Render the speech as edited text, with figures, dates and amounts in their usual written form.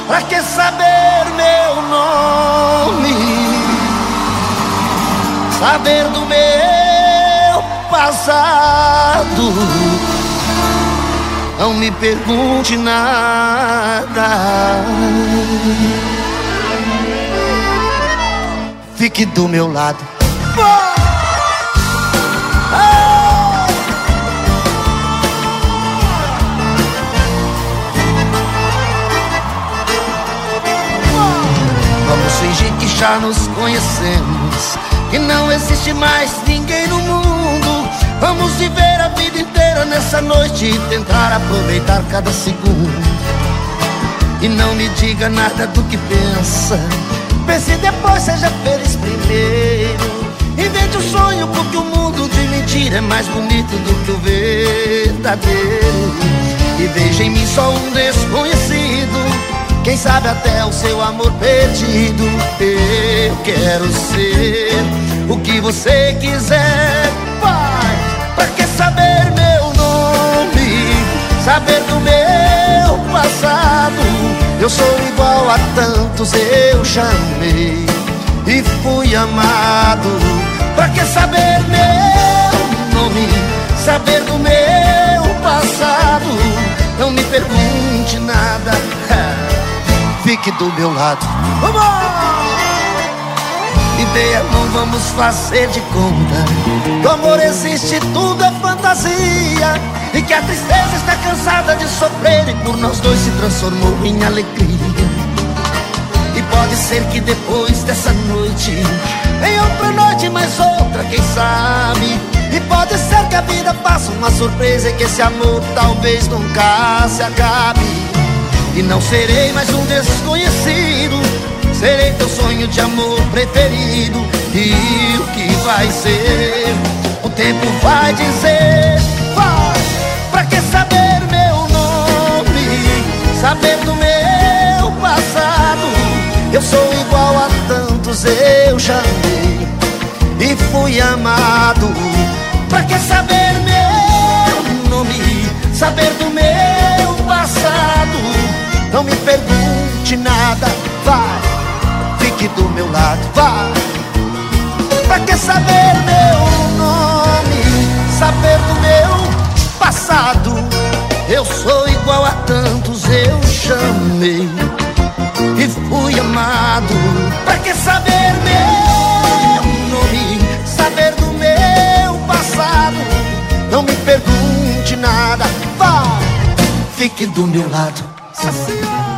Pra que saber meu nome? Saber do meu passado? Não me pergunte nada. Fique do meu lado. Vamos fingir que já nos conhecemos, que não existe mais ninguém no mundo. Vamos viver a vida inteira nessa noite e tentar aproveitar cada segundo. E não me diga nada do que pensa. Pense depois, seja feliz primeiro. Invente um sonho, porque o mundo de mentira é mais bonito do que o verdadeiro. E veja em mim só um desconhecido, quem sabe até o seu amor perdido. Eu quero ser o que você quiser, vai. Pra que saber meu nome? Saber do meu passado? Eu sou igual a tantos, eu já amei e fui amado. Pra que saber meu nome? Saber do meu passado? Não me pergunte nada, fique do meu lado. Vamos! Me dê a mão, vamos fazer de conta que o amor existe, tudo é fantasia, e que a tristeza está cansada de sofrer e por nós dois se transformou em alegria. E pode ser que depois dessa noite em outra noite, mais outra, quem sabe. E pode ser que a vida faça uma surpresa e que esse amor talvez nunca se acabe. E não serei mais um desconhecido, serei teu sonho de amor preferido. E o que vai ser, o tempo vai dizer. Vai! Pra que saber meu nome? Saber do meu passado? Eu sou igual a tantos, eu já amei e fui amado. Pra que saber meu nome? Saber do meu passado? Não me pergunte nada, vai, fique do meu lado, vai. Pra que saber meu nome? Saber do meu passado? Eu sou igual a tantos, eu chamei e fui amado. Pra que saber meu nome? Saber do meu passado? Não me pergunte nada, vai, fique do meu lado. Senhor!